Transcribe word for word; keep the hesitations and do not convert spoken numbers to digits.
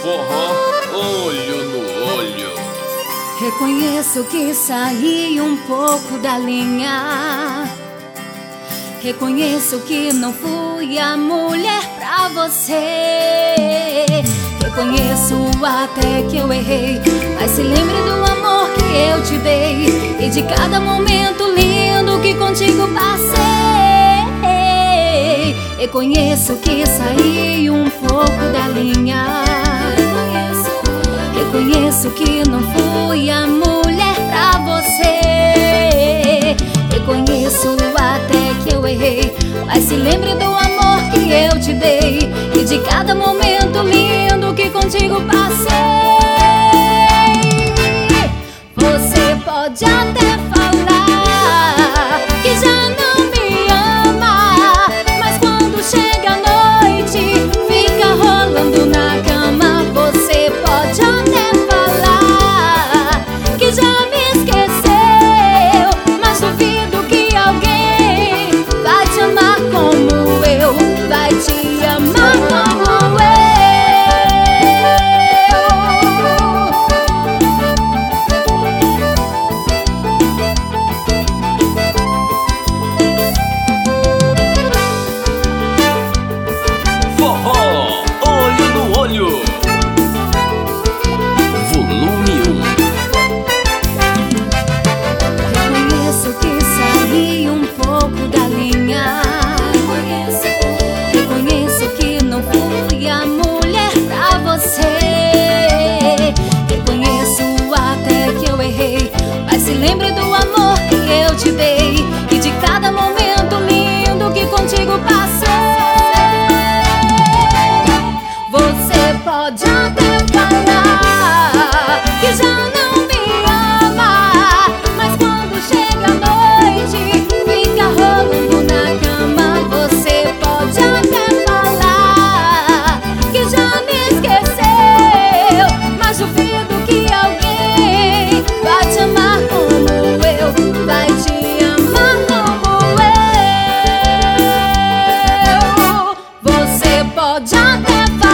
Forró, olho no olho. Reconheço que saí um pouco da linha. Reconheço que não fui a mulher pra você. Reconheço até que eu errei, mas se lembre do amor que eu te dei e de cada momento lindo que contigo passei. Reconheço que saí um pouco da linha. Reconheço que não fui a mulher pra você. Reconheço até que eu errei, mas se lembre do amor que eu te dei e de cada momento lindo que contigo passei. Você pode até falar que já não me ama, mas quando chega a noite fica rolando na cama. Você pode até falar que já me esqueceu, mas duvido que alguém vai te amar como eu, vai te amar como eu. Forró, olho no olho. Volume um. Reconheço que saí um pouco da linha. Reconheço que não fui a mulher pra você. Reconheço até que eu errei, mas se lembre do amor que eu te dei e de cada momento lindo que contigo passei. Você pode até falar que já não me ama, mas quando chega a noite fica rolando na cama. Você pode até falar que já me esqueceu, mas duvido que alguém vai te amar como eu, vai te amar como eu. Você pode até falar